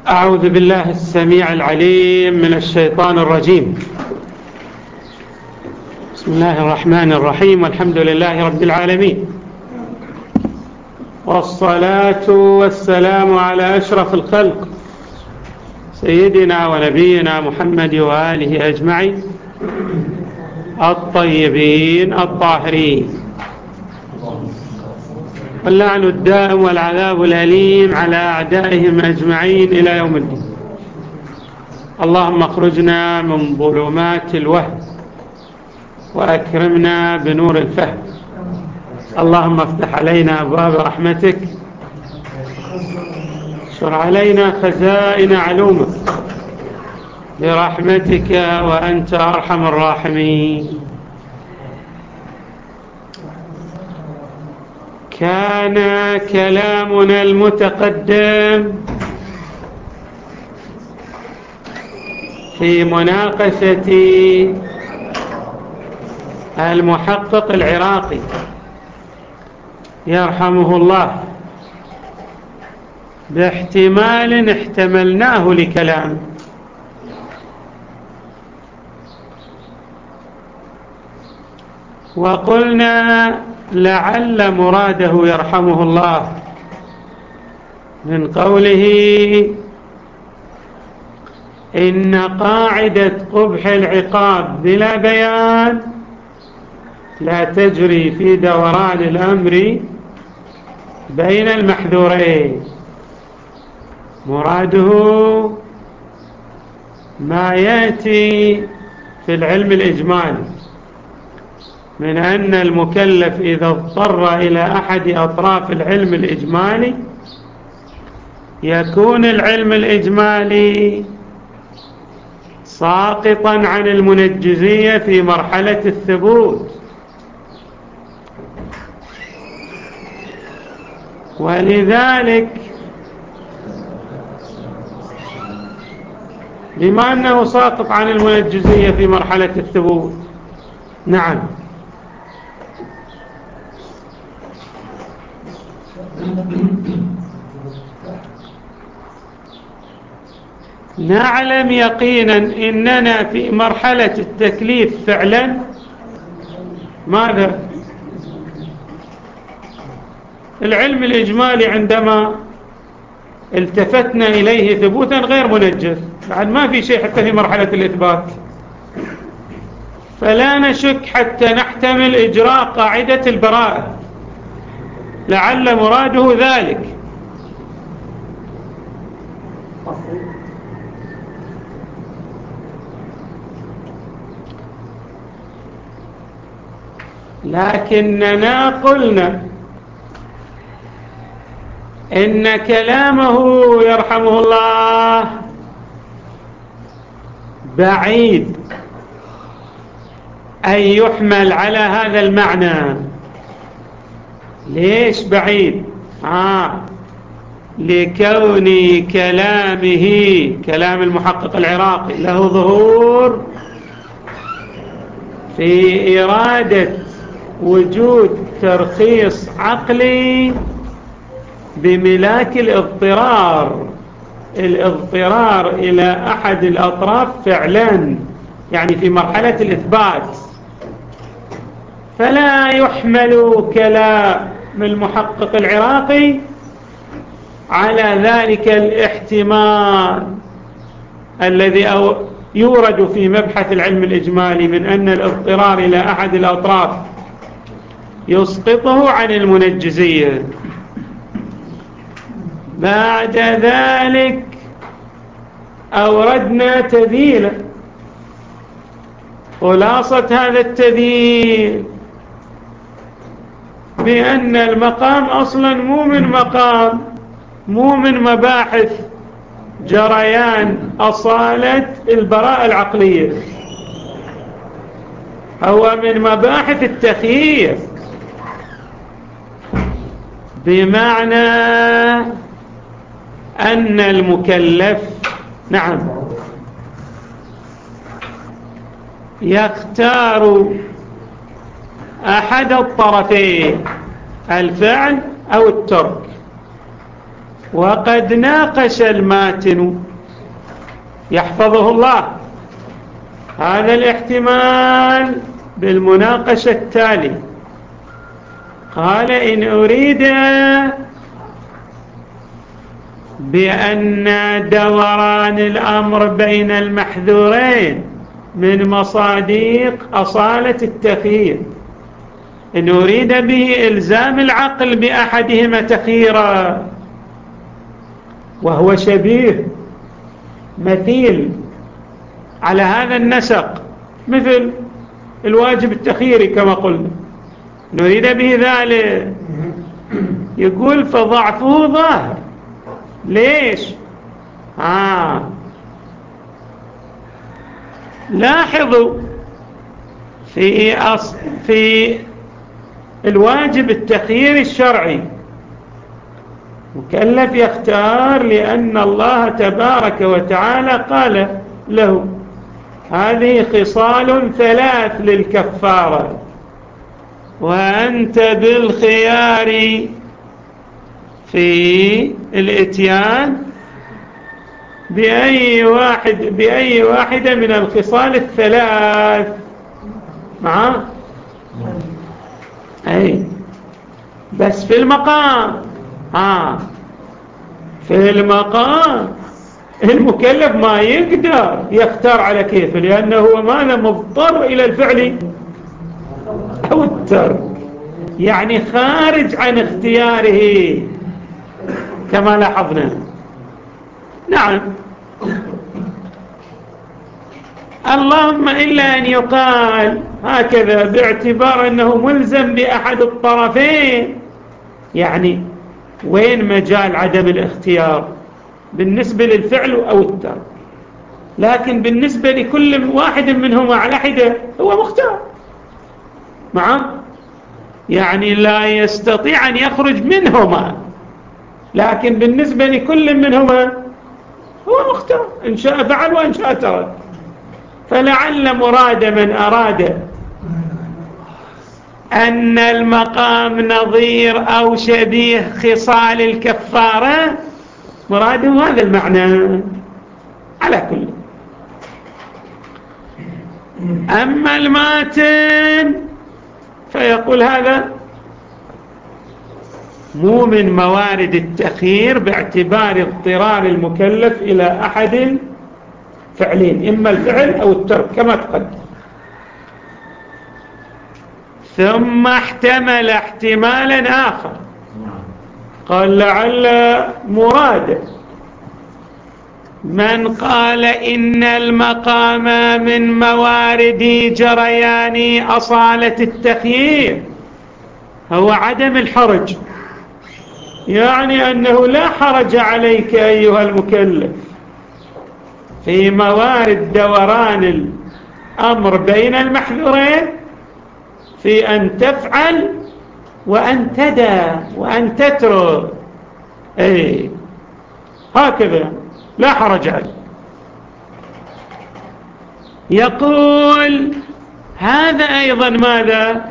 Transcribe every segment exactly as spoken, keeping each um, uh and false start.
أعوذ بالله السميع العليم من الشيطان الرجيم. بسم الله الرحمن الرحيم، والحمد لله رب العالمين، والصلاة والسلام على أشرف الخلق سيدنا ونبينا محمد وآله أجمعين الطيبين الطاهرين، واللعن الدائم والعذاب الأليم على أعدائهم أجمعين إلى يوم الدين. اللهم اخرجنا من ظلمات الوهم وأكرمنا بنور الفهم. اللهم افتح علينا أبواب رحمتك، اشر علينا خزائن علومك برحمتك وأنت أرحم الراحمين. كان كلامنا المتقدم في مناقشة المحقق العراقي يرحمه الله باحتمال احتملناه لكلامه، وقلنا لعل مراده يرحمه الله من قوله إن قاعدة قبح العقاب بلا بيان لا تجري في دوران الأمر بين المحذورين. مراده ما يأتي في العلم الإجمالي من أن المكلف إذا اضطر إلى أحد أطراف العلم الإجمالي يكون العلم الإجمالي ساقطا عن المنجزية في مرحلة الثبوت، ولذلك بما أنه ساقط عن المنجزية في مرحلة الثبوت، نعم، نعلم يقينا إننا في مرحلة التكليف فعلا ماذا؟ العلم الإجمالي عندما التفتنا إليه ثبوتا غير منجز، بعد ما في شيء حتى في مرحلة الإثبات، فلا نشك حتى نحتمل إجراء قاعدة البراءة، لعل مراده ذلك. لكننا قلنا إن كلامه يرحمه الله بعيد أن يحمل على هذا المعنى. ليش بعيد؟ آه لكون كلامه كلام المحقق العراقي له ظهور في إرادة وجود ترخيص عقلي بملاك الاضطرار الاضطرار إلى أحد الأطراف فعلا، يعني في مرحلة الإثبات، فلا يحمل كلام المحقق العراقي على ذلك الاحتمال الذي أو يورد في مبحث العلم الإجمالي من أن الاضطرار إلى أحد الأطراف يسقطه عن المنجزية. بعد ذلك أوردنا تذيلا، خلاصة هذا التذيل بأن المقام أصلا مو من مقام مو من مباحث جريان أصالة البراءة العقلية، هو من مباحث التخيير، بمعنى أن المكلف نعم يختار أحد الطرفين، الفعل أو الترك، وقد ناقش الماتن يحفظه الله هذا الاحتمال بالمناقشة التالي. قال: إن أريد بأن دوران الأمر بين المحذورين من مصادق أصالة التخيير، إن أريد به إلزام العقل بأحدهما تخييرا وهو شبيه مثيل على هذا النسق مثل الواجب التخييري كما قلنا، نريد به ذلك، يقول فضعفه ظاهر. ليش؟ آه. لاحظوا في أصل في الواجب التخيير الشرعي مكلف يختار لأن الله تبارك وتعالى قال له: هذه خصال ثلاث للكفارة وأنت بالخيار في الإتيان بأي واحد بأي واحدة من الخصال الثلاث. معاه؟ أي بس في المقام آه في المقام المكلف ما يقدر يختار على كيفه، لأنه هو ماذا مضطر إلى الفعل أو الترك، يعني خارج عن اختياره كما لاحظنا. نعم. اللهم إلا أن يقال هكذا باعتبار أنه ملزم بأحد الطرفين، يعني وين مجال عدم الاختيار بالنسبة للفعل أو الترك، لكن بالنسبة لكل واحد منهما على حدة هو مختار. معه؟ يعني لا يستطيع أن يخرج منهما، لكن بالنسبة لكل منهما هو مختار، إن شاء فعل وإن شاء ترك. فلعل مراد من أراد أن المقام نظير أو شبيه خصال الكفارة مراده هذا المعنى. على كل، أما الماتن فيقول هذا مو من موارد التخيير باعتبار اضطرار المكلف إلى أحد فعلين، إما الفعل أو الترك كما تقدم. ثم احتمل احتمالا آخر، قال لعل مراد من قال إن المقام من موارد جريان أصالة التخيير هو عدم الحرج، يعني أنه لا حرج عليك أيها المكلف في موارد دوران الأمر بين المحذورين في أن تفعل وأن تدع وأن تترك. أي هكذا لا حرج عليه. يقول هذا أيضا ماذا؟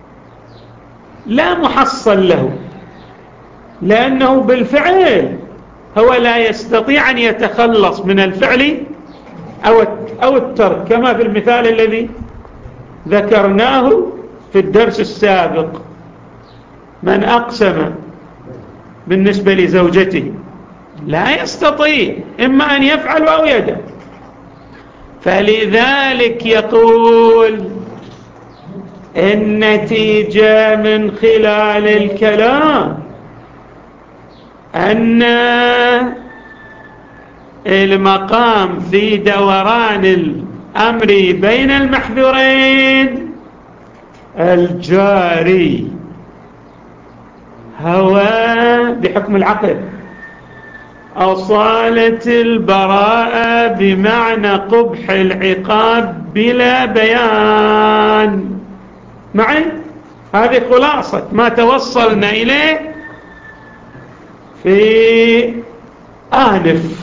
لا محصل له، لأنه بالفعل هو لا يستطيع أن يتخلص من الفعل أو الترك كما في المثال الذي ذكرناه في الدرس السابق. من أقسم بالنسبة لزوجته لا يستطيع إما أن يفعل أو يدع، فلذلك يقول النتيجة من خلال الكلام أن المقام في دوران الأمر بين المحذورين الجاري هو بحكم العقل أصالة البراءة بمعنى قبح العقاب بلا بيان. معي؟ هذه خلاصة ما توصلنا إليه في آنف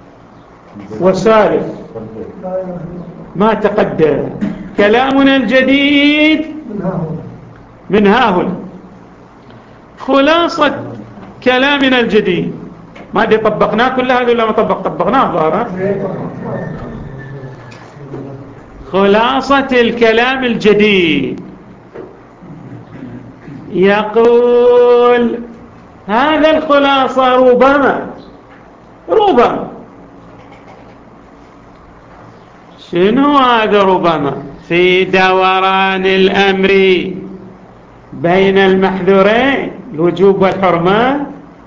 وسالف ما تقدم. كلامنا الجديد من هاهنا، خلاصة كلامنا الجديد ما دي طبقناه كل هذا ولا ما طبق طبقناه ظاهرة. خلاصة الكلام الجديد يقول هذا الخلاصة ربما ربما شنو هذا ربما في دوران الأمر بين المحذورين الوجوب والحرمة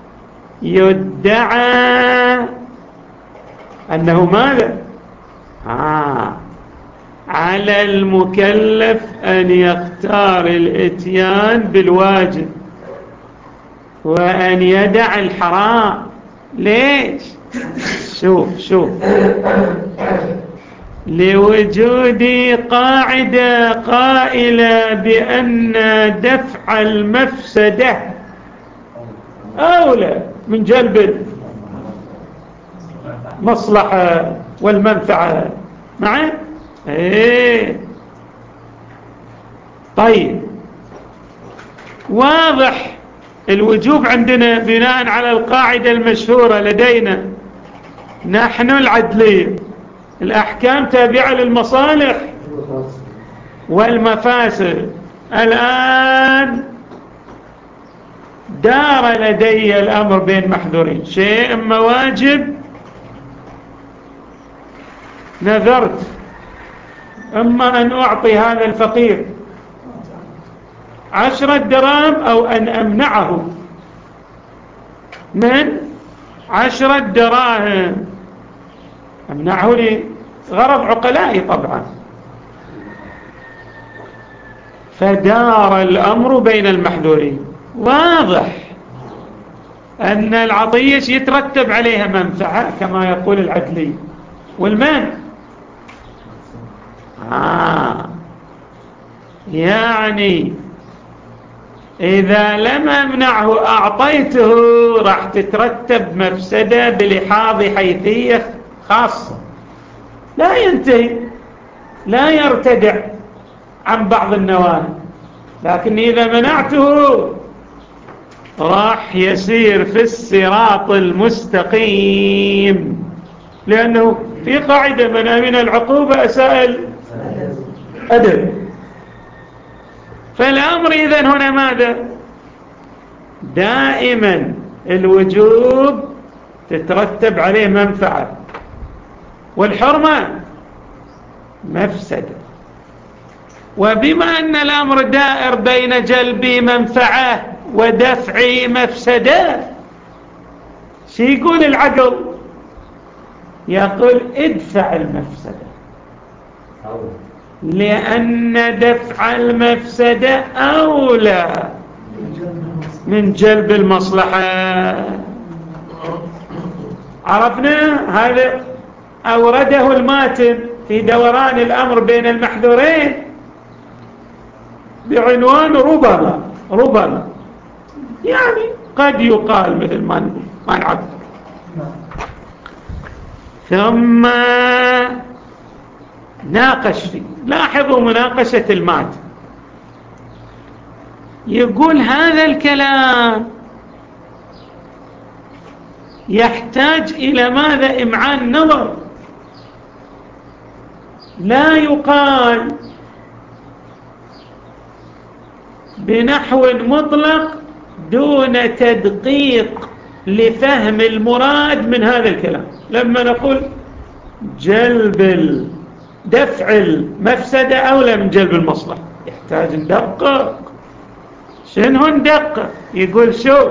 يدعى أنه ماذا آه على المكلف أن يختار الإتيان بالواجب وأن يدع الحرام. ليش؟ شوف شوف لوجود قاعدة قائلة بأن دفع المفسدة أولى من جلب المصلحة والمنفعة معه. ايه طيب واضح الوجوب عندنا بناء على القاعدة المشهورة لدينا نحن العدلية الأحكام تابعة للمصالح والمفاسد. الآن دار لدي الأمر بين محذورين شيء إما واجب نذرت إما أن أعطي هذا الفقير عشرة دراهم أو أن أمنعه من عشرة دراهم أمنعه لغرض عقلائي طبعا. فدار الأمر بين المحذورين. واضح أن العطية يترتب عليها منفعة كما يقول العدلي والمانع. آه يعني إذا لم أمنعه أعطيته راح تترتب مفسدة بلحاظ حيثية خاصة لا ينتهي لا يرتدع عن بعض النواهي. لكن إذا منعته راح يسير في الصراط المستقيم لأنه في قاعدة من أمن العقوبة أساء الأدب. فالأمر إذن هنا ماذا دائما الوجوب تترتب عليه منفعة والحرمة مفسدة. وبما أن الأمر دائر بين جلب منفعة ودفع مفسدة شو يقول العقل يقول ادفع المفسدة لأن دفع المفسدة أولى من جلب المصلحة. عرفنا هذا أورده الماتن في دوران الأمر بين المحذورين بعنوان ربما ربما يعني قد يقال مثل ما ما نعبر. ثم ناقش فيه. لاحظوا مناقشة الماتن يقول هذا الكلام يحتاج إلى ماذا إمعان نظر. لا يقال بنحو مطلق دون تدقيق لفهم المراد من هذا الكلام. لما نقول جلب دفع المفسدة أولى من جلب المصلحة يحتاج ندقق. شنو ندقق؟ يقول شو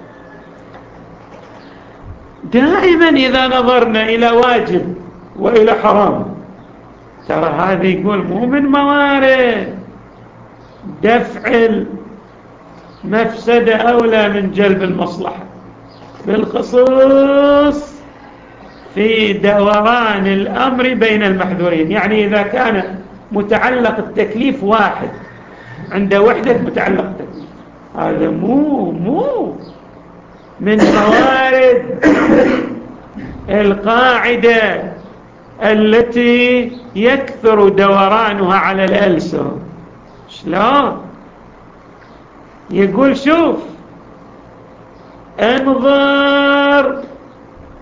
دائما إذا نظرنا إلى واجب وإلى حرام ترى هذا يقول مو من موارد دفع المفسدة أولى من جلب المصلحة بالخصوص في دوران الأمر بين المحذورين. يعني إذا كان متعلق التكليف واحد عند وحدة متعلق التكليف هذا مو مو من موارد القاعدة التي يكثر دورانها على الألسن. شلون يقول شوف انظر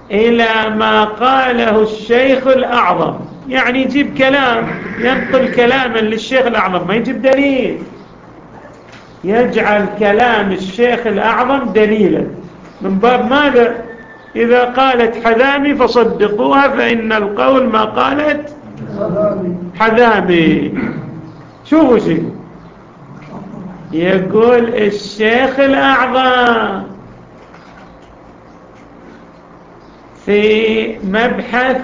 إلى ما قاله الشيخ الأعظم، يعني يجيب كلام، ينقل كلاما للشيخ الأعظم، ما يجيب دليل، يجعل كلام الشيخ الأعظم دليلا. من باب ماذا؟ إذا قالت حذامي فصدقوها فإن القول ما قالت حذامي. شوفوا شيء يقول الشيخ الأعظم في مبحث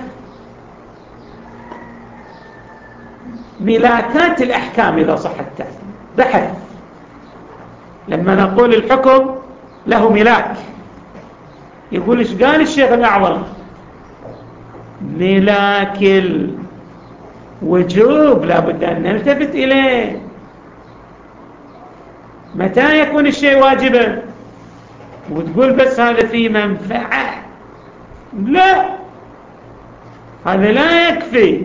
ملاكات الأحكام إذا صح التعبير، بحث لما نقول الحكم له ملاك، يقول إيش قال الشيخ الأعظم؟ ملاك الوجوب لابد أن نلتفت إليه. متى يكون الشيء واجبا؟ وتقول بس هذا فيه منفعة؟ لا، هذا لا يكفي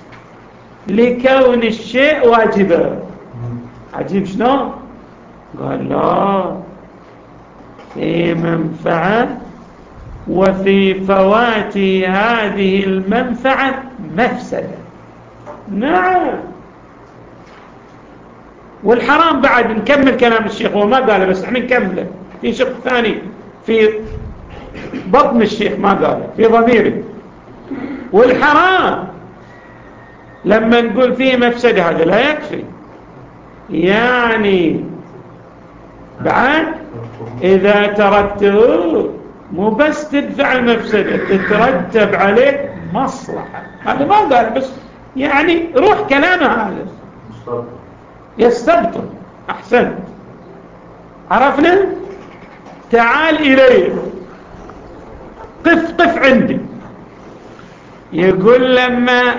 لكون الشيء واجبا. عجيب شنو؟ قال لا، في منفعة، وفي فوات هذه المنفعة مفسدة. نعم. والحرام بعد نكمل كلام الشيخ، هو ما قاله بس احنا نكمله في شق ثاني في بطن الشيخ، ما قاله في ضميره. والحرام لما نقول فيه مفسدة هذا لا يكفي، يعني بعد إذا تركته مو بس تدفع المفسدة، تترتب عليه مصلحة. هذا ما قال بس يعني روح كلامه هذا يستبطن. أحسنت، عرفنا. تعال إليه، قف قف عندي. يقول لما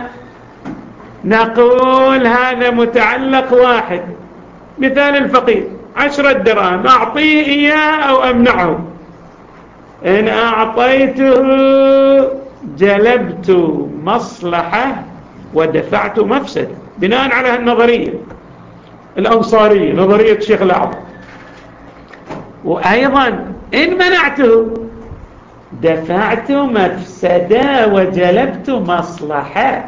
نقول هذا متعلق واحد، مثال الفقير عشرة دراهم، أعطيه إياه أو أمنعه؟ إن أعطيته جلبت مصلحة ودفعت مفسدة، بناء على النظرية الأنصارية، نظرية الشيخ الأعظم. وأيضا إن منعته دفعت مفسدة وجلبت مصلحة،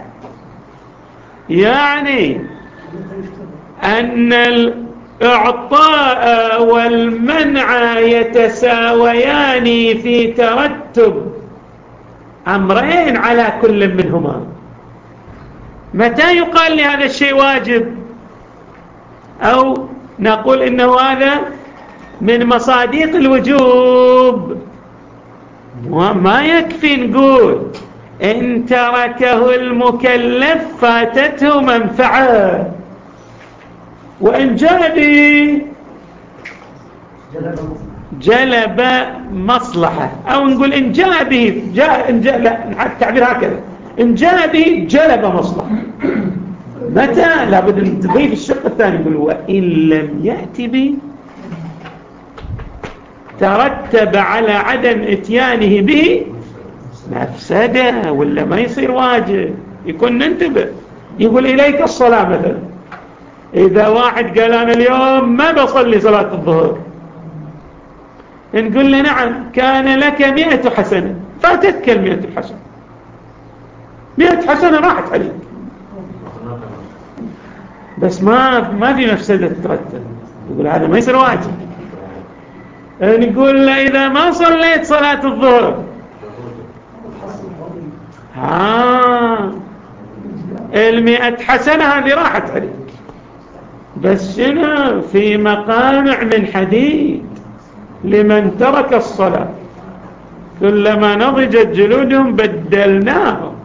يعني أن الإعطاء والمنع يتساويان في ترتب أمرين على كل منهما. متى يقال لهذا الشيء واجب أو نقول إنه هذا من مصادق الوجوب؟ وما يكفي نقول إن تركه المكلف فاتته منفعة، وإن جاء به جلب مصلحة، أو نقول إن جاء به جاء إن جاء لا، التعبير هكذا، إن جاء به جلب مصلحة. متى؟ لابد أن تضيف الشق الثاني، يقول وإن لم يأتي به ترتب على عدم اتيانه به مفسدة، ولا ما يصير واجب. يكون ننتبه. يقول إليك الصلاة مثلا، إذا واحد قال أنا اليوم ما بصلي صلاة الظهر، نقول له نعم، كان لك مئة حسنة، فاتتك المئة حسنة، مئة حسنة راحت عليك، بس ما ما في مفسدة تترتب. يقول هذا ما يصير واجب. نقول له إذا ما صليت صلاة الظهر، ها المئة حسنة هذه راحت عليك، بس شنو؟ في مقامع من حديد لمن ترك الصلاة، كلما نضجت جلودهم بدلناهم.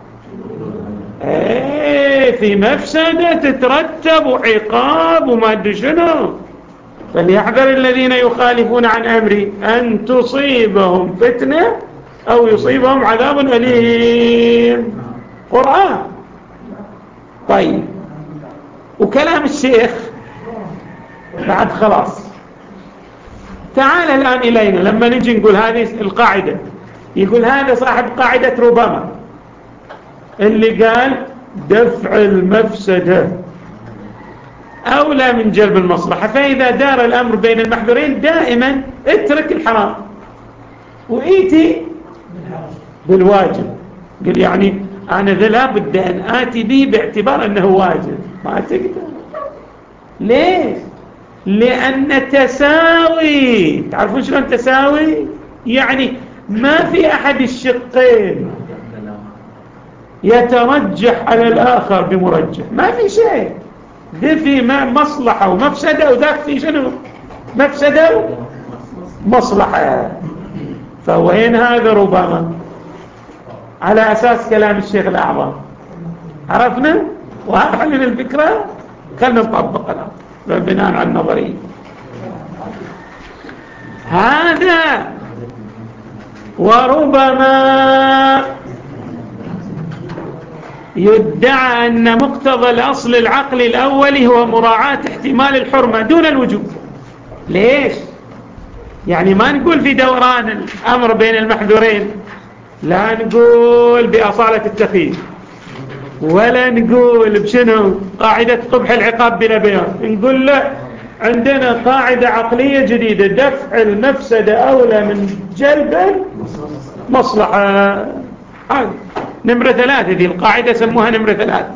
ايه في مفسدة تترتب وعقاب وما ادري شنو. فليحذر الذين يخالفون عن أمري أن تصيبهم فتنة أو يصيبهم عذاب أليم. قرآن. طيب، وكلام الشيخ بعد خلاص. تعال الآن إلينا لما نجي نقول هذه القاعدة، يقول هذا صاحب قاعدة ربما اللي قال دفع المفسدة أولى من جلب المصلحة، فإذا دار الأمر بين المحذورين دائما اترك الحرام وإيتي بالواجب. قل يعني أنا ذا لا بد أن آتي به باعتبار أنه واجب، ما تقدر. ليش؟ لأن تساوي، تعرفون شلون تساوي؟ يعني ما في أحد الشقين يترجح على الآخر بمرجح، ما في شيء. ده في مصلحة ومفسدة، وذاك في شنو؟ مفسدة ومصلحة. فوين هذا؟ ربما على أساس كلام الشيخ الأعظم. عرفنا؟ وهذا لنا الفكرة. خلنا نطبق الآن بناء على النظرية. هذا وربما يدعى أن مقتضى الأصل العقلي الأولي هو مراعاة احتمال الحرمة دون الوجوب. ليش؟ يعني ما نقول في دوران الأمر بين المحذورين، لا نقول بأصالة التخيير، ولا نقول بشنو قاعدة قبح العقاب بلا بيان. نقول لا، عندنا قاعدة عقلية جديدة، دفع المفسدة أولى من جلب المصلحة. هذه نمرة ثلاثة، دي القاعدة سموها نمرة ثلاثة.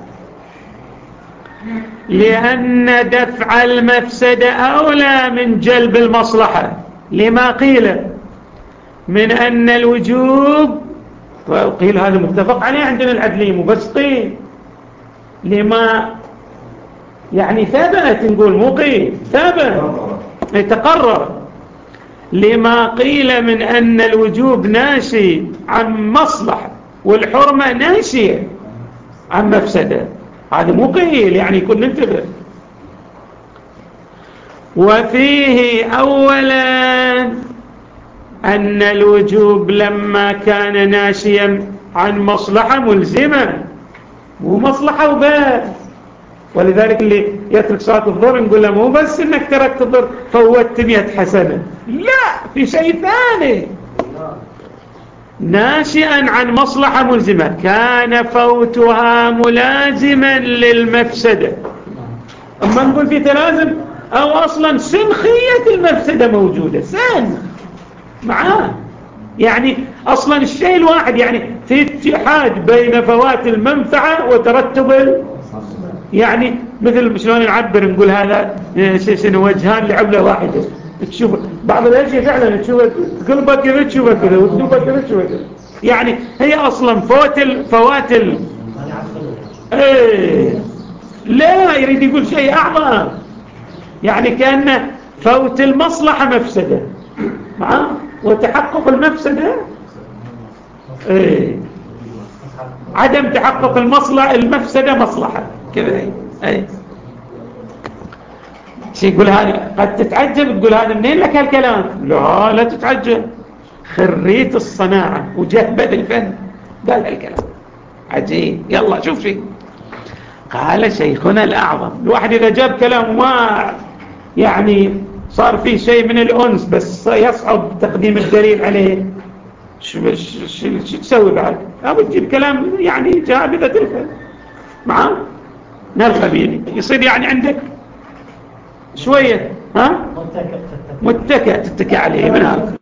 لأن دفع المفسدة أولى من جلب المصلحة، لما قيل من أن الوجوب، وقيل هذا متفق عليه عندنا العدلية مبسطين، لما يعني ثبت، نقول مو قيل، ثبت يتقرر، لما قيل من أن الوجوب ناشي عن مصلحة والحرمة ناشية عن مفسدة. هذا مو قيل، يعني يكون ننتبه. وفيه أولا أن الوجوب لما كان ناشيا عن مصلحة ملزمة، مو مصلحة وبس. ولذلك اللي يترك صلاة الظهر نقول له مو بس انك تركت الظهر فوتت مئة حسنة، لا، في شيء ثاني. ناشئا عن مصلحة ملزمة كان فوتها ملازما للمفسدة. أما نقول في تلازم أو أصلا سنخية المفسدة موجودة، سن معاه، يعني أصلا الشيء الواحد، يعني في اتحاد بين فوات المنفعة وترتب ال... يعني مثل شلون نعبر، نقول هذا شنو وجهان لعملة واحدة. تشوف بعض الاشياء فعلا تشوف قلبك كذا، تشوفها كذا، وتشوفها كذا، تشوفها كذا. يعني هي اصلا فوات ال... فوات ال... ايه لا يريد يقول شيء اعظم، يعني كأن فوت المصلحة مفسدة معاه وتحقق المفسدة ايه عدم تحقق المصلحة المفسدة مصلحة كذا. ايه شي يقول هذا قد تتعجب، تقول هذا منين لك هالكلام؟ لا لا تتعجب، خريت الصناعة وجهبذ الفن قال هالكلام عجيب. يلا شوف شيء قال شيخنا الأعظم. الواحد إذا جاب كلام ما يعني صار فيه شيء من الأنس، بس يصعب تقديم الدليل عليه، شو شو تسوي بعد؟ أو تجيب كلام يعني جابذة الفن معه من الخبير، يصير يعني عندك شوية ها متكئ تتكئ عليه من هذا.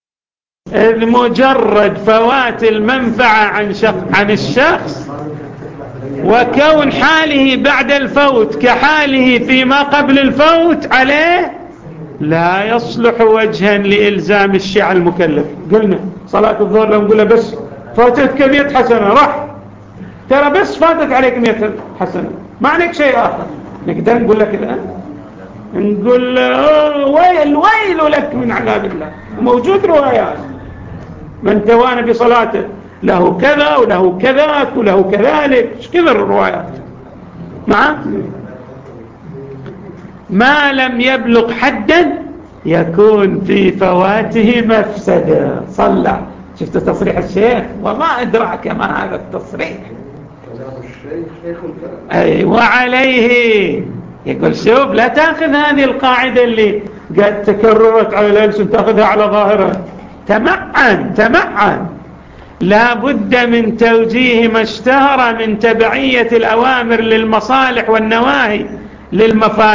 مجرد فوات المنفعة عن شخص عن الشخص وكون حاله بعد الفوت كحاله فيما قبل الفوت عليه لا يصلح وجها لإلزام الشيعة المكلف. قلنا صلاة الظهر لو نقولها بس فاتتك مئة حسنة، راح ترى بس فاتت عليك مئة حسنة، ما عليك شيء آخر. نقدر نقول لك الآن نقول ويل ويل لك من عذاب الله. موجود روايات من توانى بصلاته له كذا وله كذاك وله كذلك، ايش كذا الروايات معه. ما لم يبلغ حدا يكون في فواته مفسدة. صلى شفت تصريح الشيخ؟ وما أدراك ما هذا التصريح. أي وعليه يقول شوف لا تأخذ هذه القاعدة اللي قد تكررت على الألسن تأخذها على ظاهرة. تمعن تمعن لا بد من توجيه ما اشتهر من تبعية الأوامر للمصالح والنواهي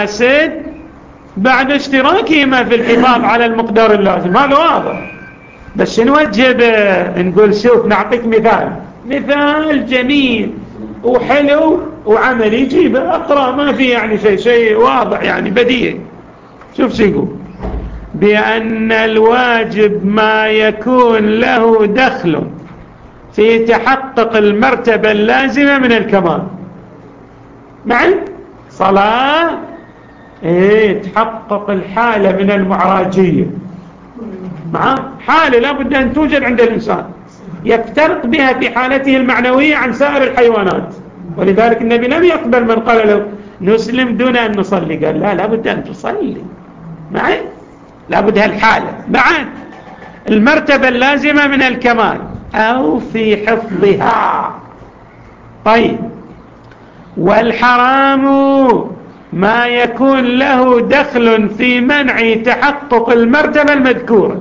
للمفاسد بعد اشتراكهما في الحفاظ على المقدار اللازم. هذا واضح. بس نوجب نقول شوف نعطيك مثال مثال جميل وحلو وعملي يجيب اقرأ ما في يعني شيء شيء واضح يعني بديهي. شوف شو يقول بأن الواجب ما يكون له دخل في تحقق المرتبة اللازمة من الكمال. معي صلاة ايه تحقق الحالة من المعراجية مع حالة لابد أن توجد عند الإنسان يفترق بها في حالته المعنوية عن سائر الحيوانات. ولذلك النبي لم يقبل من قال له نسلم دون أن نصلي، قال لا لابد أن تصلي معي لابد هالحالة معا المرتبة اللازمة من الكمال أو في حفظها. طيب والحرام ما يكون له دخل في منع تحقق المرتبة المذكورة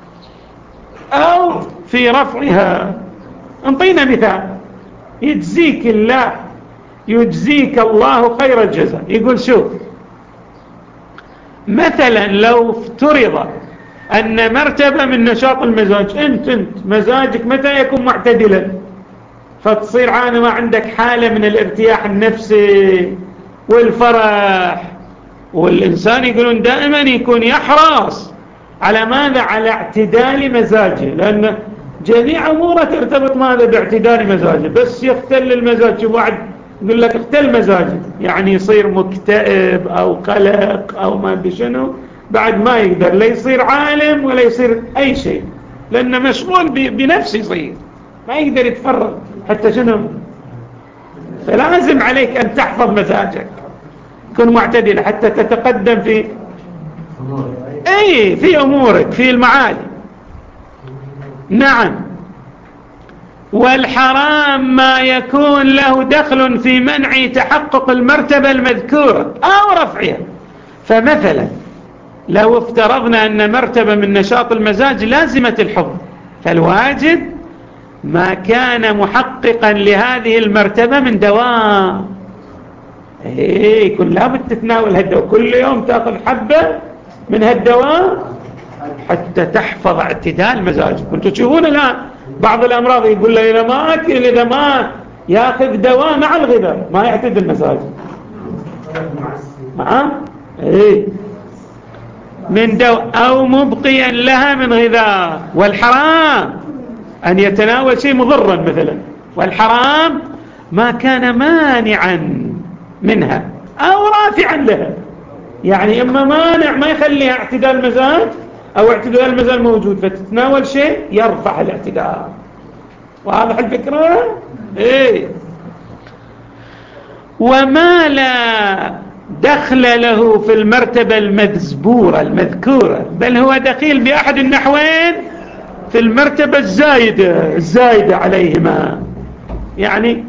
أو في رفعها. انطينا مثال يجزيك الله يجزيك الله خير الجزاء. يقول شوف مثلا لو افترض أن مرتبة من نشاط المزاج أنت, انت مزاجك متى يكون معتدلا فتصير عانى ما عندك حالة من الارتياح النفسي والفرح. والإنسان يقولون دائما يكون يحرص على ماذا على اعتدال مزاجه لأن جميع أموره ترتبط ماذا باعتدال مزاجه. بس يختل المزاج واحد يقول لك اختل مزاجه يعني يصير مكتئب أو قلق أو ما بشنو بعد ما يقدر لا يصير عالم ولا يصير أي شيء لأنه مشغول بنفسه يصير ما يقدر يتفرغ حتى شنو. فلازم عليك أن تحفظ مزاجك كن معتدل حتى تتقدم في أي في أمورك في المعالي. نعم والحرام ما يكون له دخل في منع تحقق المرتبة المذكورة أو رفعها. فمثلا لو افترضنا أن مرتبة من نشاط المزاج لازمة الحفظ فالواجب ما كان محققا لهذه المرتبة من دواء. ايه يكون لابد تتناول هالدواء كل يوم تأخذ حبة من هالدواء حتى تحفظ اعتدال مزاجك. كنتوا تشوفون الآن بعض الأمراض يقول له إذا ما أكل إذا ما يأخذ دواء مع الغذاء ما يعتدل مزاجه معاه ايه من دواء أو مبقيا لها من غذاء. والحرام أن يتناول شيء مضرا مثلا. والحرام ما كان مانعا منها أو رافعا لها يعني إما مانع ما يخليها اعتدال مزاج أو اعتدال المزاج موجود فتتناول شيء يرفع الاعتدال. واضح الفكرة ايه. وما لا دخل له في المرتبة المذكورة المذكورة بل هو دخيل بأحد النحوين في المرتبة الزايدة الزايدة عليهما. يعني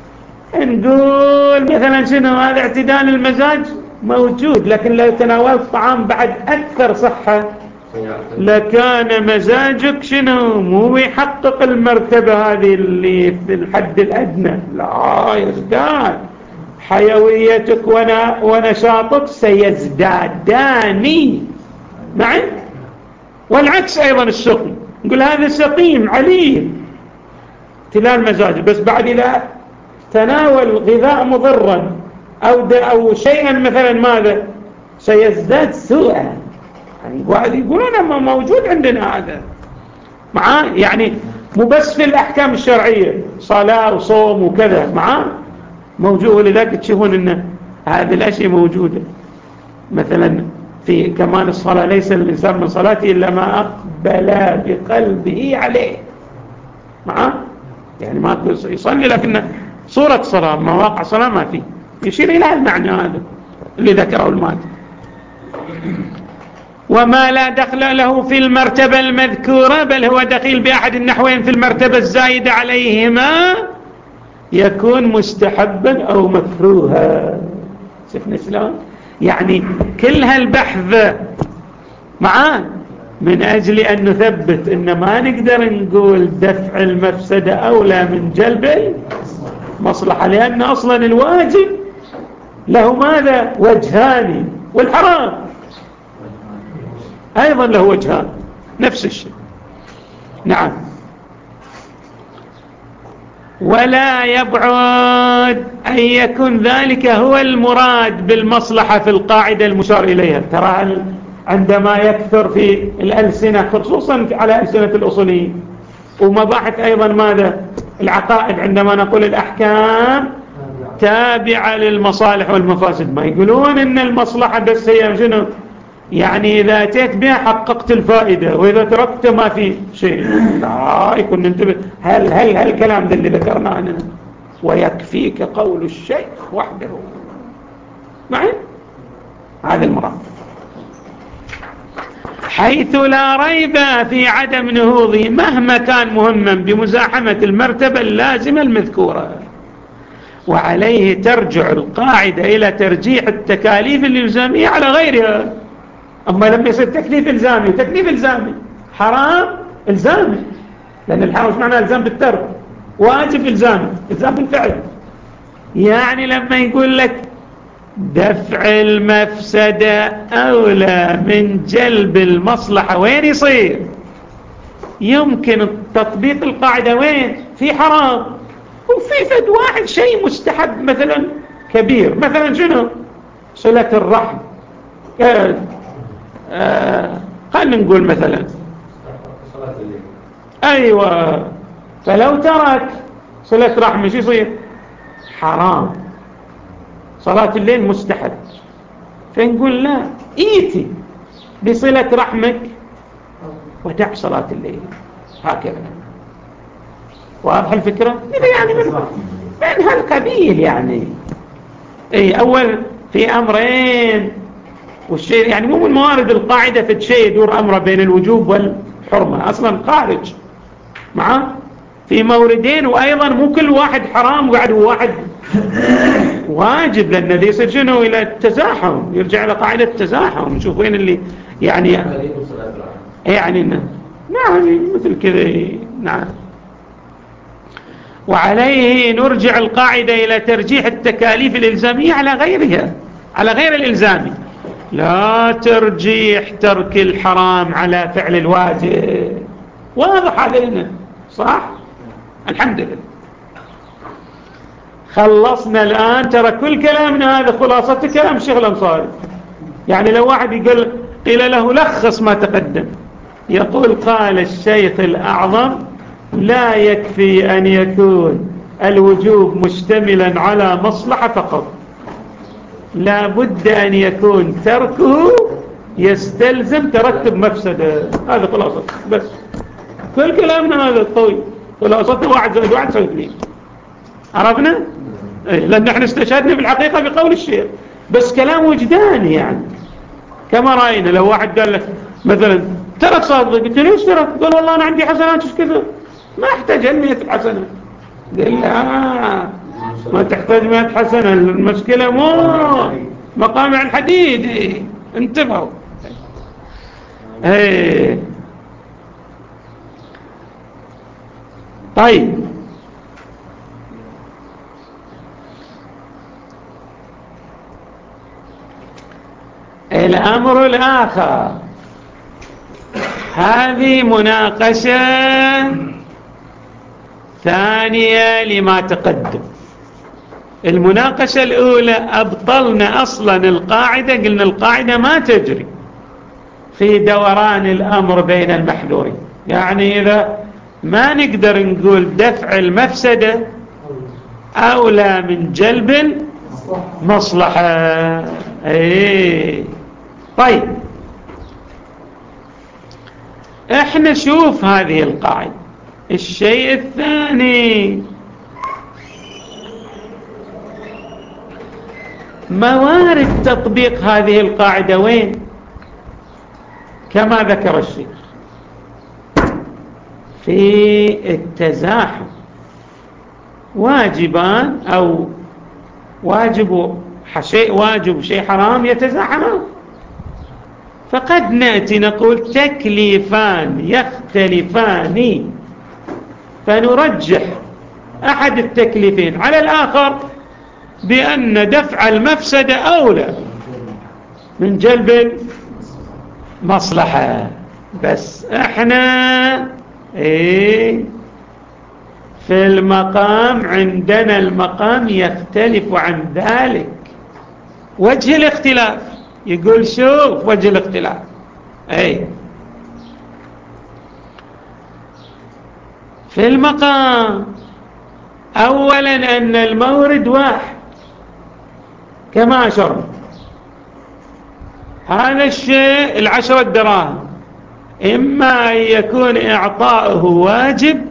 نقول مثلا شنو هذا اعتدال المزاج موجود لكن لو تناولت طعام بعد أكثر صحة لكان مزاجك شنو مو يحقق المرتبة هذه اللي في الحد الأدنى لا يزداد حيويتك ونشاطك سيزدادان معي. والعكس أيضا السقم نقول هذا سقيم عليم تلال مزاجه بس بعد إذا تناول غذاء مضرا أو, أو شيئا مثلا ماذا سيزداد سوءا. يعني واحد يقولون ما موجود عندنا هذا معاه يعني مو بس في الأحكام الشرعية صلاة وصوم وكذا معاه موجود. ولذلك تشوفون أن هذه الأشياء موجودة مثلا في كمان الصلاة ليس الإنسان من صلاته إلا ما أقبل بقلبه عليه معاه يعني ما يصلي لكن صورة صلاة مواقع صلاة ما فيه يشير إلى المعنى هذا اللي ذكره المات. وما لا دخل له في المرتبة المذكورة بل هو دخيل بأحد النحوين في المرتبة الزايدة عليهما يكون مستحبا أو مكروها. شفنا شلون يعني كل هالبحث معاه من أجل أن نثبت إن ما نقدر نقول دفع المفسدة أولى من جلب مصلحة لأن أصلا الواجب له ماذا وجهان والحرام أيضا له وجهان نفس الشيء. نعم. ولا يبعد أن يكون ذلك هو المراد بالمصلحة في القاعدة المشار إليها. ترى عندما يكثر في الألسنة خصوصا على ألسنة الأصوليين ومباحث أيضا ماذا العقائد، عندما نقول الأحكام تابعة للمصالح والمفاسد، ما يقولون إن المصلحة بس هي شنو، يعني إذا أتيت بها حققت الفائدة وإذا تركت ما في شيء. لا، يكون ننتبه. هل هل هل الكلام ذا اللي ذكرناه عنه ويكفيك قول الشيخ وحده معي، هذا المراد، حيث لا ريب في عدم نهوضه مهما كان مهما بمزاحمة المرتبة اللازمة المذكورة. وعليه ترجع القاعدة إلى ترجيح التكاليف الإلزامية على غيرها. أما لما يصير تكليف إلزامي، تكليف إلزامي حرام إلزامي، لأن الحرام مش معناه إلزام بالترك، واجب إلزامي، إلزام بالفعل. يعني لما يقول لك دفع المفسدة أولى من جلب المصلحة، وين يصير؟ يمكن تطبيق القاعدة وين؟ في حرام وفي فد واحد شيء مستحب مثلا كبير، مثلا شنو؟ صلة الرحم. آه آه خلينا نقول مثلا صلاة الليل. أيوة، فلو ترك صلة رحم شو يصير؟ حرام. صلاة الليل مستحب، فنقول لا، ايتي بصلة رحمك ودع صلاة الليل، هكذا. واضح الفكرة؟ يعني من, من هالقبيل يعني. اي أول في أمرين، والشيء يعني مو من موارد القاعدة في شيء يدور أمره بين الوجوب والحرمة، أصلا خارج معه في موردين، وأيضا مو كل واحد حرام وقعد هو واحد واجب، لأن ذي يصير شنو إلى التزاحم، يرجع إلى قاعدة التزاحم، نشوف وين اللي يعني يعني نعم مثل كذا. نعم. وعليه نرجع القاعدة إلى ترجيح التكاليف الإلزامية على غيرها، على غير الإلزامي، لا ترجيح ترك الحرام على فعل الواجب. واضح علينا صح؟ الحمد لله. خلصنا الآن. ترى كل كلامنا هذا خلاصة كلام الشيخ الأنصاري. يعني لو واحد يقول قيل له لخص ما تقدم، يقول قال الشيخ الأعظم لا يكفي أن يكون الوجوب مشتملا على مصلحة فقط، لا بد أن يكون تركه يستلزم ترتب مفسدة. هذا خلاصة بس. كل كلامنا هذا طويل خلاصته واحد زائد واحد سوي اثنين. عرفنا؟ لأن احنا استشهدنا بالحقيقة بقول الشيخ، بس كلام وجداني يعني. كما رأينا لو واحد قال لك مثلا ترك صادق، قلت له ليش ترك؟ قال والله أنا عندي حسنات شوف كذا، ما احتاج مئة حسنة. قال لا، ما تحتاج مئة حسنة، المشكلة مو مقامع الحديد. انتبهوا. ايه طيب. الأمر الآخر، هذه مناقشة ثانية لما تقدم. المناقشة الأولى أبطلنا أصلا القاعدة، قلنا القاعدة ما تجري في دوران الأمر بين المحذورين، يعني إذا ما نقدر نقول دفع المفسدة أولى من جلب المصلحة. ايه طيب، احنا شوف هذه القاعدة. الشيء الثاني، موارد تطبيق هذه القاعدة وين؟ كما ذكر الشيخ في التزاحم، واجبان أو واجب شيء واجب وشيء حرام يتزاحمان، فقد نأتي نقول تكليفان يختلفان فنرجح أحد التكليفين على الآخر بأن دفع المفسدة أولى من جلب المصلحة. بس احنا إيه في المقام عندنا المقام يختلف عن ذلك. وجه الاختلاف يقول شوف وجه الاختلاف. أي في المقام أولا أن المورد واحد كما أشرنا، هذا الشيء العشرة دراهم إما أن يكون إعطاؤه واجب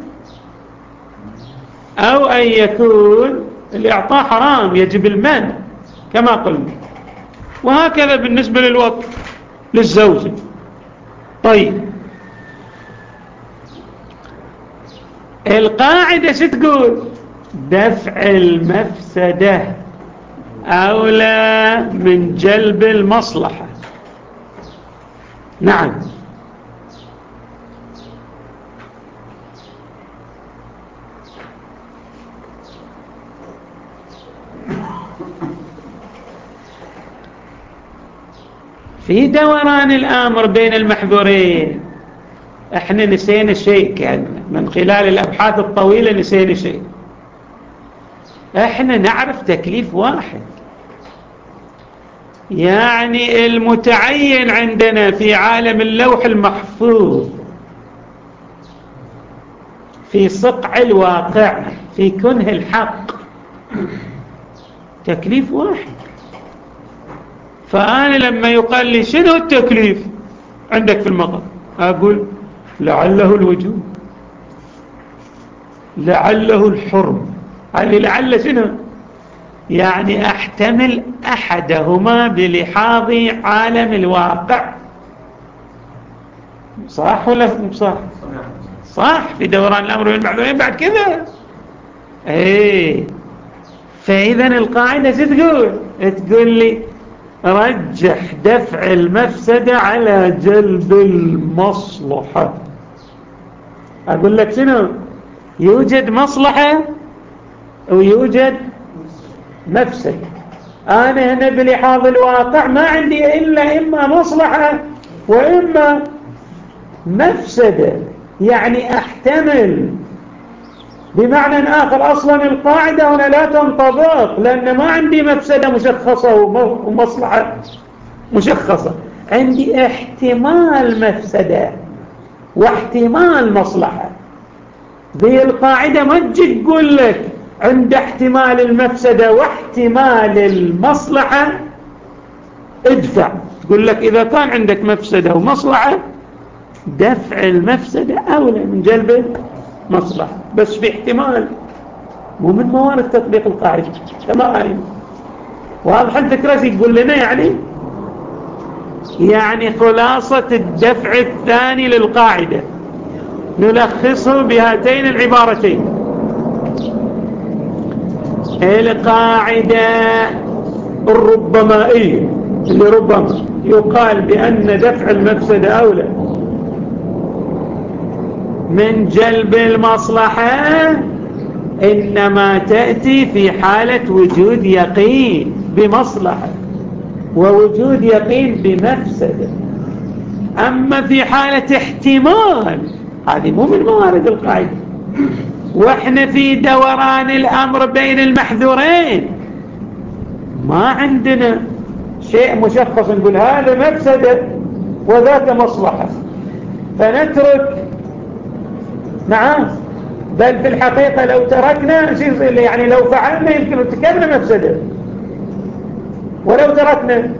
أو أن يكون الإعطاء حرام يجب المنع كما قلنا، وهكذا بالنسبة للوقت للزوجة. طيب القاعدة ستقول دفع المفسدة أولى من جلب المصلحة. نعم في دوران الأمر بين المحذورين احنا نسينا شيء، كان من خلال الأبحاث الطويلة نسينا شيء. احنا نعرف تكليف واحد، يعني المتعين عندنا في عالم اللوح المحفوظ في صقع الواقع في كنه الحق تكليف واحد. فأنا لما يقال لي شنو التكليف عندك في المقام أقول لعله الوجوب، لعله الحرم. هذه لعل شنو يعني أحتمل أحدهما بلحاظ عالم الواقع. صح ولا مو صح؟ صح في دوران الأمر بين المحذورين بعد كذا. ايه فإذا القاعدة تقول تقول لي رجح دفع المفسدة على جلب المصلحة. أقول لك شنو يوجد مصلحة ويوجد مفسدة. أنا هنا بلحاظ الواقع ما عندي إلا إما مصلحة وإما مفسدة، يعني أحتمل. بمعنى آخر أصلا القاعدة هنا لا تنطبق، لأن ما عندي مفسدة مشخصة ومصلحة مشخصة، عندي احتمال مفسدة واحتمال مصلحة. ذي القاعدة ما تجي تقول لك عند احتمال المفسدة واحتمال المصلحة ادفع، تقول لك إذا كان عندك مفسدة ومصلحة دفع المفسدة أولى من جلب مصلحة، بس في احتمال مو من موارد تطبيق القاعدة تمام. واضح الفكرة يقول لنا يعني يعني خلاصة الدفع الثاني للقاعدة نلخصه بهاتين العبارتين. القاعدة الربمائية اللي ربما يقال بأن دفع المفسدة أولى من جلب المصلحة إنما تأتي في حالة وجود يقين بمصلحة ووجود يقين بمفسدة. أما في حالة احتمال هذه مو من موارد القاعدة. وإحنا في دوران الأمر بين المحذورين ما عندنا شيء مشخص نقول هذا مفسدة وذاك مصلحة فنترك. نعم بل في الحقيقة لو تركنا يعني لو فعلنا يمكن ارتكبنا مفسدة، ولو تركنا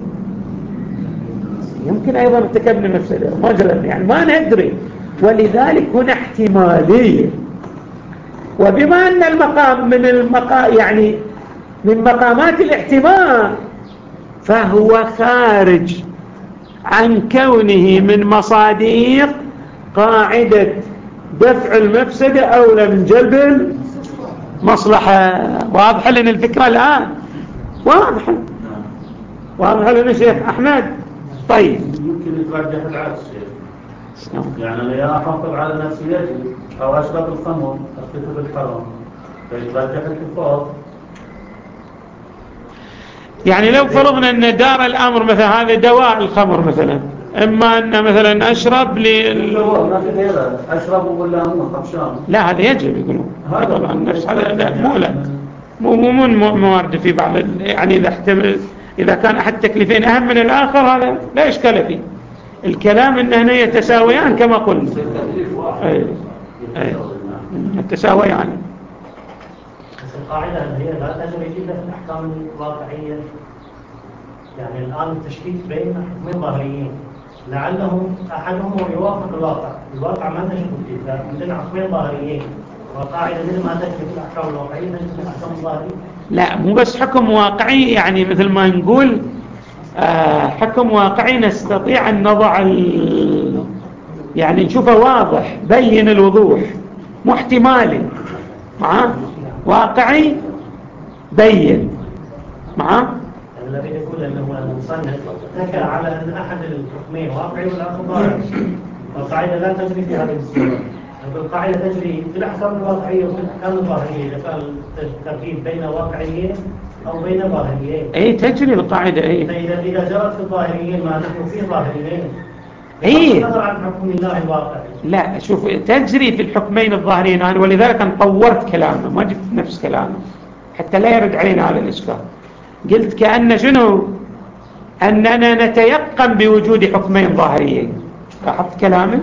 يمكن أيضا ارتكبنا مفسدة ما جلبنا، يعني ما ندري. ولذلك هنا احتمالية. وبما أن المقام من المقام يعني من مقامات الاحتمال فهو خارج عن كونه من مصادر قاعدة دفع المفسدة أولى من جلب المصلحة. واضحة لنا الفكرة الآن؟ واضحة واضحة لنا شيخ أحمد. طيب يمكن يترجح العكس شيخ، يعني أنا يا أحافظ على نفسيتي أو أشرب الخمر أرتكب الحرام فيترجح الحفاظ. يعني لو فرضنا أن دار الأمر مثلا هذا دواء الخمر مثلا إما أن مثلا أشرب ل أشرب ولا طفشان. لا هذا يجب يقولون طبعا النفس هذا لا مو لا مو مو مو موارد في بعض يعني إذا احتمل إذا كان أحد تكليفين أهم من الآخر هذا لا إشكال فيه. الكلام إن هنا يتساويان كما قلنا. أي أي يتساويان. القاعدة هي لا تجري إلا في الأحكام الواقعية. يعني الآن التشكيك بين حكمين ظاهريين لعلهم أحدهم يوافق الواقع، الواقع ما تشكك فيه، فعندنا حكمين ظاهريين والقاعدة مثل ما تجري في الأحكام الواقعية تجري في الأحكام الظاهرية. لا مو بس حكم واقعي، يعني مثل ما نقول آه حكم واقعي نستطيع أن نضع ال... يعني نشوفه واضح بين الوضوح، مو احتمالي معاه واقعي بين معاه. الذي يقول أنه المصنف ذكر على أن أحد الحكمين واقعي والآخر ظاهري، والقاعدة لا تجري في هذه الصورة. القاعدة تجري في الأحكام الواقعية وفي الأحكام الظاهرية، إذا كان الترتيب بين واقعيين أو بين ظاهريين. أي تجري القاعدة. أي فإذا إذا جرت في الظاهريين ما نحن فيه ظاهريين. أي نظر عن حكم الله الواقعي. لا شوف تجري في الحكمين الظاهريين أنا، ولذلك أنا طورت كلامه ما جبت نفس كلامه حتى لا يرد علينا هذا الإشكال. قلت كأن شنو أننا نتيقن بوجود حكمين ظاهريين. لاحظت كلامي؟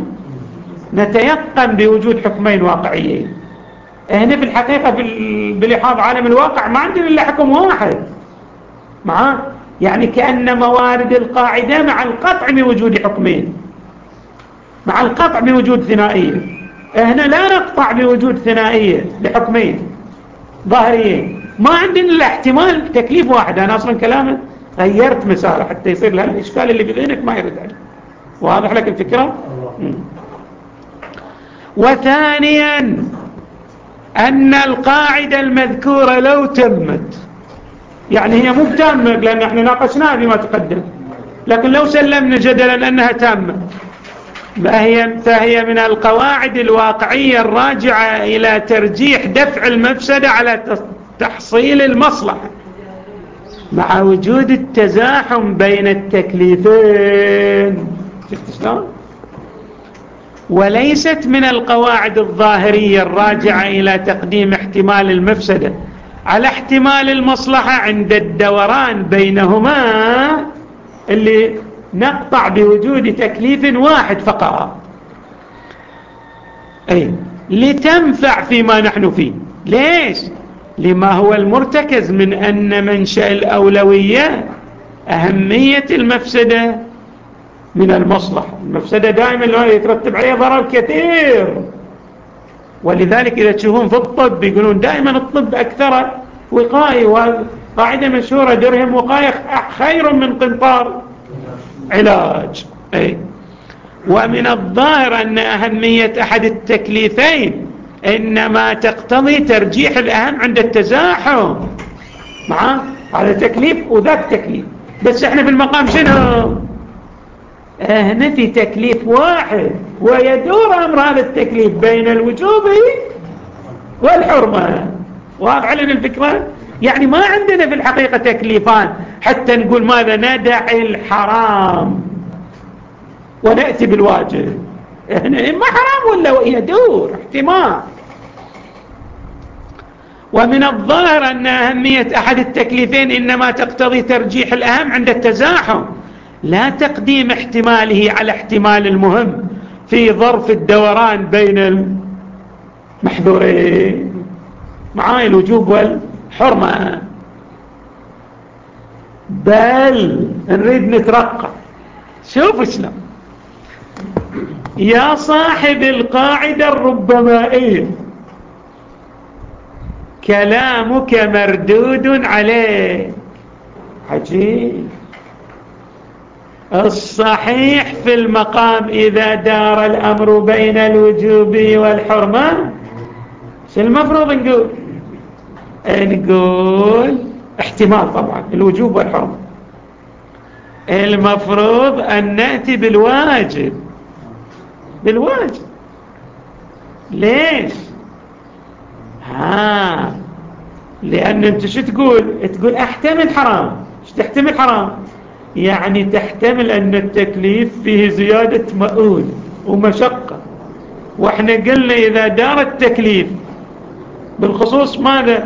نتيقن بوجود حكمين واقعيين. هنا في الحقيقة بلحاظ عالم الواقع ما عندنا إلا حكم واحد معاه، يعني كأن موارد القاعدة مع القطع بوجود حكمين، مع القطع بوجود ثنائية. هنا لا نقطع بوجود ثنائية لحكمين ظاهريين، ما عندنا إلا احتمال تكليف واحد. أنا أصلا كلامه غيرت مساره حتى يصير لها الإشكال اللي بذهنك ما يرد عليه. واضح لك الفكرة؟ وثانيا أن القاعدة المذكورة لو تمت، يعني هي مو تامة لأن احنا ناقشناها بما تقدم، لكن لو سلمنا جدلا أنها تامة فهي, فهي من القواعد الواقعية الراجعة إلى ترجيح دفع المفسدة على تحصيل المصلحة مع وجود التزاحم بين التكليفين. شفت شلون؟ وليست من القواعد الظاهرية الراجعة إلى تقديم احتمال المفسدة على احتمال المصلحة عند الدوران بينهما اللي نقطع بوجود تكليف واحد فقط. أي لتنفع فيما نحن فيه. ليش؟ لما هو المرتكز من أن منشأ الأولوية أهمية المفسدة من المصلحة. المفسدة دائما يترتب عليها ضرر كثير، ولذلك إذا تشوفون في الطب يقولون دائما الطب أكثر وقائي، وقاعدة مشهورة درهم وقاية خير من قنطار علاج. أي. ومن الظاهر أن أهمية أحد التكليفين إنما تقتضي ترجيح الأهم عند التزاحم مع هذا تكليف وذاك تكليف. بس احنا في المقام شنو؟ هنا في تكليف واحد ويدور أمر هذا التكليف بين الوجوب والحرمة. واضح لنا الفكرة؟ يعني ما عندنا في الحقيقة تكليفان حتى نقول ماذا ندع الحرام ونأتي بالواجب. هنا إما حرام ولا يدور احتمال. ومن الظاهر أن أهمية أحد التكليفين إنما تقتضي ترجيح الأهم عند التزاحم لا تقديم احتماله على احتمال المهم في ظرف الدوران بين المحذورين معاي الوجوب والحرمة. بل نريد نترقى. شوف شلون يا صاحب القاعدة الربمائية كلامك مردود عليه. عجيب. الصحيح في المقام إذا دار الأمر بين الوجوب والحرمة شو المفروض نقول؟ نقول احتمال طبعا الوجوب والحرمة. المفروض أن نأتي بالواجب. بالواجب ليش؟ ها لأن انت شو تقول؟ تقول احتمل حرام. شو تحتمل حرام؟ يعني تحتمل أن التكليف فيه زيادة مؤون ومشقة، وإحنا قلنا إذا دار التكليف بالخصوص ماذا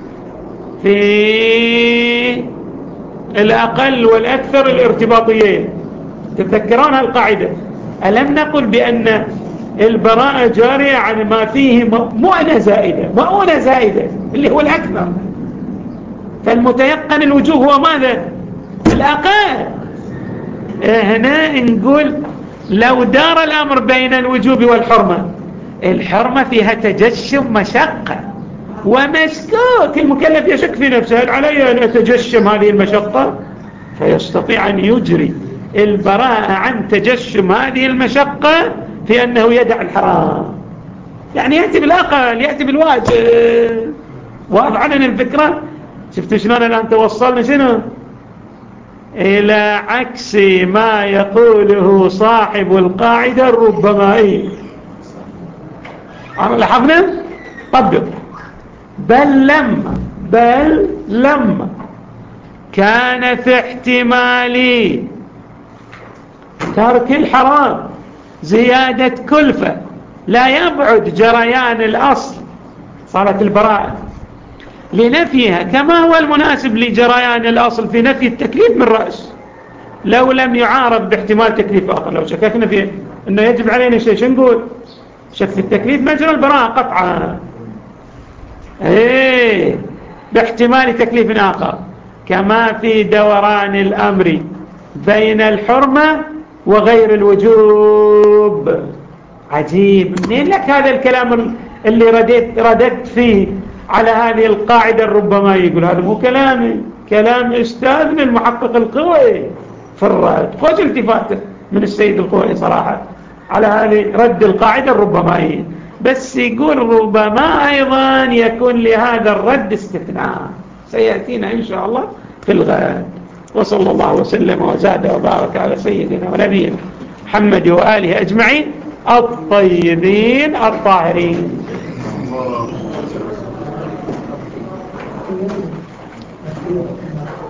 في الأقل والأكثر الارتباطيين. تتذكرون هالقاعدة؟ ألم نقل بأن البراءة جارية عن ما فيه مؤنة زائدة، مؤونة زائدة اللي هو الأكثر، فالمتيقن الوجوب هو ماذا؟ الأقل. هنا نقول لو دار الأمر بين الوجوب والحرمة، الحرمة فيها تجشم مشقة ومشكوك، المكلف يشك في نفسه، هل علي أن أتجشم هذه المشقة؟ فيستطيع أن يجري البراءة عن تجشم هذه المشقة في أنه يدع الحرام، يعني يأتي بالأقل، يأتي بالواجب. واضح عننا الفكرة؟ شفتوا شلون الآن توصلنا شنو؟ إلى عكس ما يقوله صاحب القاعدة الربمائي. أنا لاحظنا؟ طبق. بل لما بل لما كان في احتمال ترك الحرام زيادة كلفة لا يبعد جريان الأصل، صارت البراءة لنفيها كما هو المناسب لجريان الأصل في نفي التكليف من رأس، لو لم يعارض باحتمال تكليف آخر. لو شككنا في أنه يجب علينا شيء، شو نقول؟ شك في التكليف مجرى البراءة قطعا، ايه باحتمال تكليف آخر، كما في دوران الأمر بين الحرمة وغير الوجوب. عجيب، منين لك هذا الكلام اللي رددت رددت فيه على هذه القاعدة ربما يقول هذا مو كلامي، كلام أستاذنا المحقق القوي في الرد. خوش التفاته من السيد القوي صراحة على هذه رد القاعدة الربمائية، بس يقول ربما أيضا يكون لهذا الرد استثناء سيأتينا إن شاء الله في الغد. وصلى الله وسلم وزاد وبارك على سيدنا ونبينا محمد وآله أجمعين الطيبين الطاهرين.